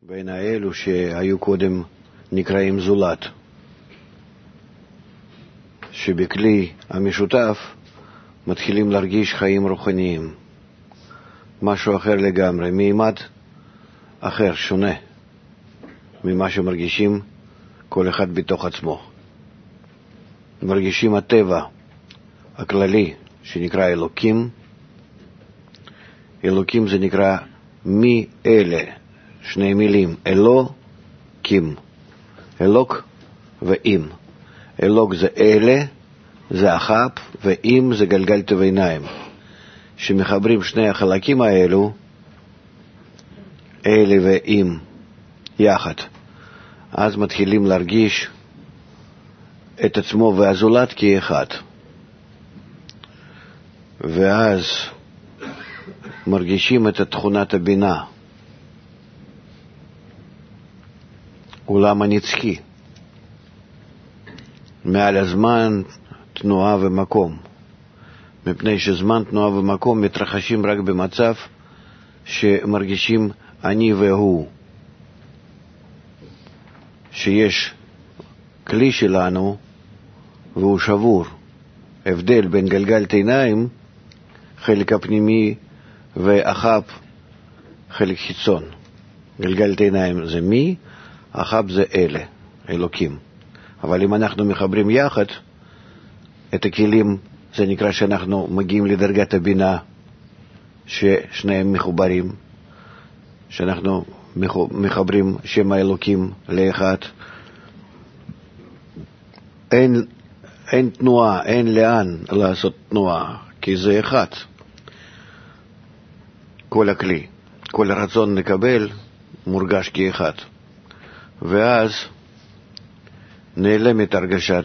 בין האלו שהיו קודם נקראים זולת, שבכלי המשותף מתחילים להרגיש חיים רוחניים, משהו אחר לגמרי, מימד אחר, שונה ממה שמרגישים כל אחד בתוך עצמו. מרגישים הטבע הכללי שנקרא אלוקים. אלוקים זה נקרא מי אלה, שני מילים, אלוקים, אלוק ואם. אלוק זה אלה, זה אחאב, ואם זה גלגל תביניים. שמחברים שני החלקים האלו, אלה ואם, יחד, אז מתחילים להרגיש את עצמו והזולת כאחד. ואז מרגישים את תכונת הבינה, עולם הנצחי, מעל הזמן, תנועה ומקום. מפני שזמן, תנועה ומקום מתרחשים רק במצב שמרגישים אני והוא. שיש כלי שלנו והוא שבור. הבדל בין גלגל עיניים, חלק הפנימי, ואחאב, חלק חיצון. גלגל עיניים זה מי, אחאב זה אלה, אלוקים. אבל אם אנחנו מחברים יחד את הכלים, זה נקרא שאנחנו מגיעים לדרגת הבינה, ששניהם מחוברים, שאנחנו מחברים שם האלוקים לאחד. אין תנועה, אין לאן לעשות תנועה, כי זה אחד. כל הכלי, כל הרצון לקבל מורגש כאחד. ואז נעלמת הרגשת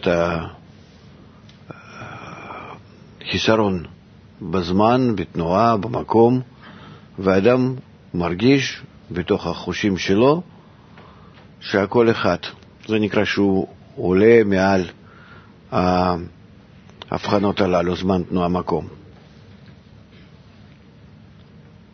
החיסרון בזמן, בתנועה, במקום, ואדם מרגיש בתוך החושים שלו שהכל אחד. זה נקרא שהוא עולה מעל ההבחנות הללו, זמן, תנועה, מקום.